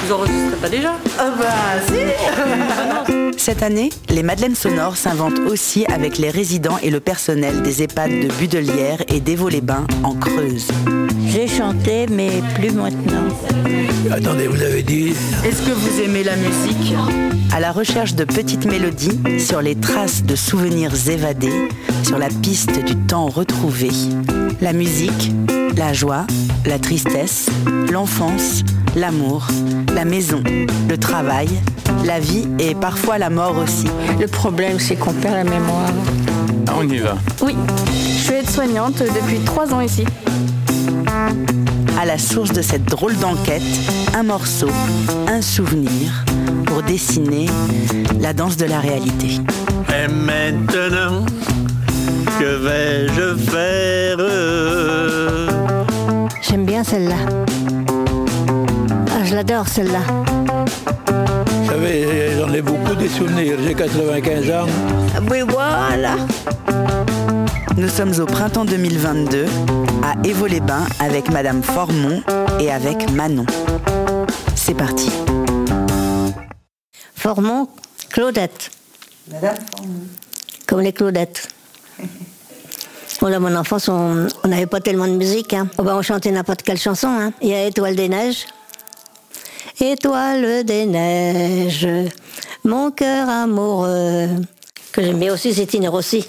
Vous enregistrez pas déjà? Ah bah si. Cette année, les Madeleines sonores s'inventent aussi avec les résidents et le personnel des EHPAD de Budelière et d'Évaux-les-Bains en Creuse. J'ai chanté, mais plus maintenant. Attendez, vous avez dit... Est-ce que vous aimez la musique? À la recherche de petites mélodies, sur les traces de souvenirs évadés, sur la piste du temps retrouvé. La musique, la joie, la tristesse, l'enfance, l'amour, la maison, le travail, la vie et parfois la mort aussi. Le problème, c'est qu'on perd la mémoire. Ah, on y va. Oui, je suis aide-soignante depuis 3 ans ici. À la source de cette drôle d'enquête, un morceau, un souvenir, pour dessiner la danse de la réalité. Et maintenant, que vais-je faire? J'aime bien celle-là. Ah, je l'adore celle-là. Vous savez, j'en ai beaucoup des souvenirs. J'ai 95 ans. Oui, voilà. Nous sommes au printemps 2022, à Évaux-les-Bains, avec Madame Formont et avec Manon. C'est parti. Formont, Claudette. Madame Formont. Comme les Claudettes. Bon, dans mon enfance, on n'avait pas tellement de musique. Hein. Oh, ben, on chantait n'importe quelle chanson. Hein. Il y a Étoile des neiges. Étoile des neiges, mon cœur amoureux. Que j'aime bien aussi, c'est Tine Rossi.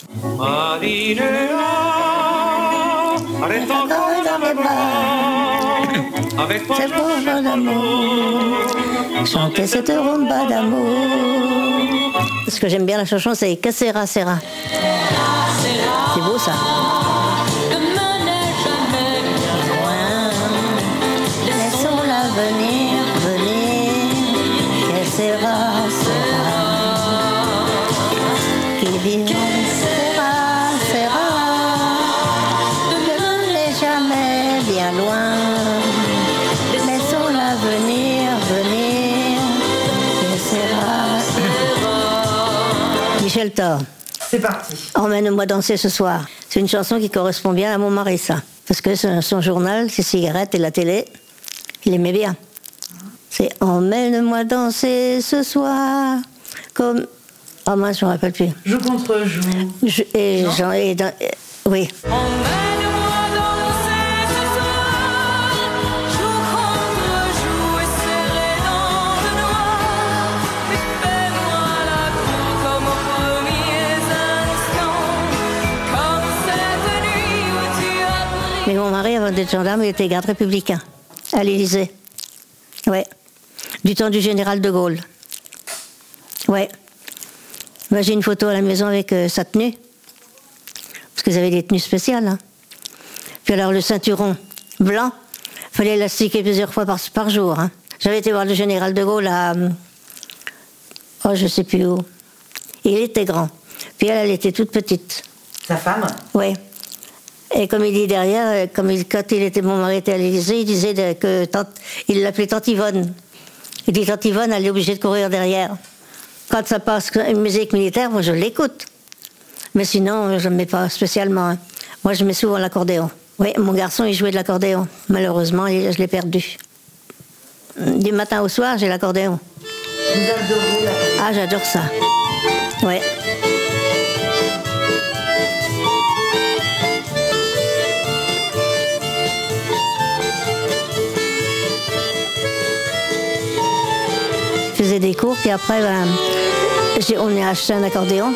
Avec C'est beau d'amour, chanter cette rumba d'amour. Ce que j'aime bien la chanson, c'est Que sera, sera. C'est beau ça. Laissons-la venir, venir. Que sera, sera. Qui vivra, sera, sera. Ne l'est jamais bien loin. Laissons-la venir, venir. Que sera, sera. Michel Thor. C'est parti. Emmène-moi danser ce soir. C'est une chanson qui correspond bien à mon mari, ça. Parce que son journal, ses cigarettes et la télé, il aimait bien. C'est Emmène-moi danser ce soir. Comme. Oh mince, je ne me rappelle plus. Joue contre joue. Oui. Mais mon mari, avant d'être gendarme, il était garde républicain, à l'Élysée. Ouais. Du temps du général de Gaulle. Ouais. Moi, j'ai une photo à la maison avec sa tenue. Parce qu'ils avaient des tenues spéciales. Hein. Puis alors, le ceinturon blanc, il fallait l'élastiquer plusieurs fois par jour. Hein. J'avais été voir le général de Gaulle à... Oh, je sais plus où. Il était grand. Puis elle était toute petite. Sa femme? Oui. Et comme il dit derrière, quand mon mari était à l'Élysée, il disait il l'appelait Tante Yvonne. Il dit Tante Yvonne, elle est obligée de courir derrière. Quand ça passe une musique militaire, moi je l'écoute. Mais sinon, je ne mets pas spécialement. Hein. Moi, je mets souvent l'accordéon. Oui, mon garçon, il jouait de l'accordéon. Malheureusement, je l'ai perdu. Du matin au soir, j'ai l'accordéon. Vous adorez l'accordéon? Ah, j'adore ça. Ouais. Je faisais des cours, puis après, on a acheté un accordéon.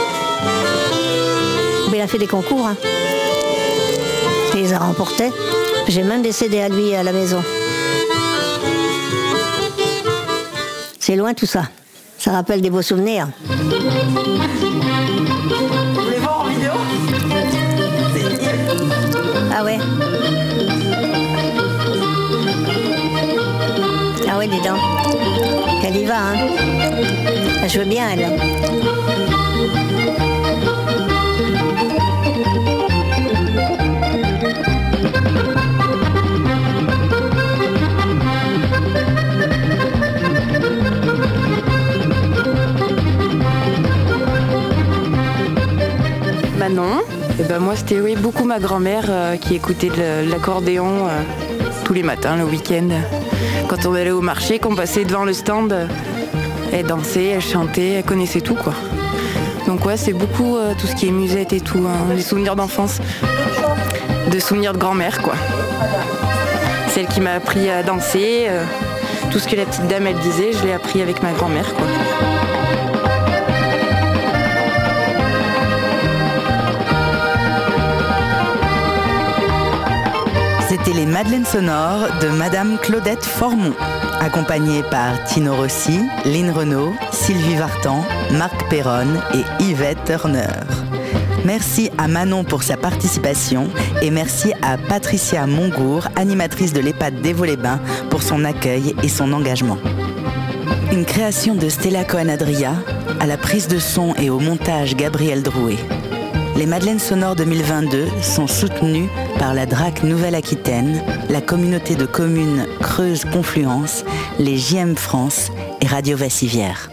Mais il a fait des concours. Hein. Il les a remportés. J'ai même des CD à lui à la maison. C'est loin tout ça. Ça rappelle des beaux souvenirs. Vous voulez voir en vidéo? Ah ouais. Ah ouais, dis donc. Elle y va, hein. Elle joue bien, elle. Manon, et ben moi c'était beaucoup ma grand-mère qui écoutait de l'accordéon tous les matins, le week-end. Quand on allait au marché, qu'on passait devant le stand, elle dansait, elle chantait, elle connaissait tout, quoi. Donc ouais, c'est beaucoup tout ce qui est musette et tout, hein, les souvenirs d'enfance, de souvenirs de grand-mère, quoi. Celle qui m'a appris à danser, tout ce que la petite dame elle disait, je l'ai appris avec ma grand-mère, quoi. C'était les Madeleines sonores de Madame Claudette Formont, accompagnée par Tino Rossi, Lynn Renaud, Sylvie Vartan, Marc Perronne et Yvette Turner. Merci à Manon pour sa participation et merci à Patricia Mongour, animatrice de l'EHPAD d'Évaux-les-Bains, pour son accueil et son engagement. Une création de Stella Cohen-Adria, à la prise de son et au montage Gabriel Drouet. Les Madeleines sonores 2022 sont soutenues par la DRAC Nouvelle-Aquitaine, la communauté de communes Creuse Confluence, les JM France et Radio Vassivière.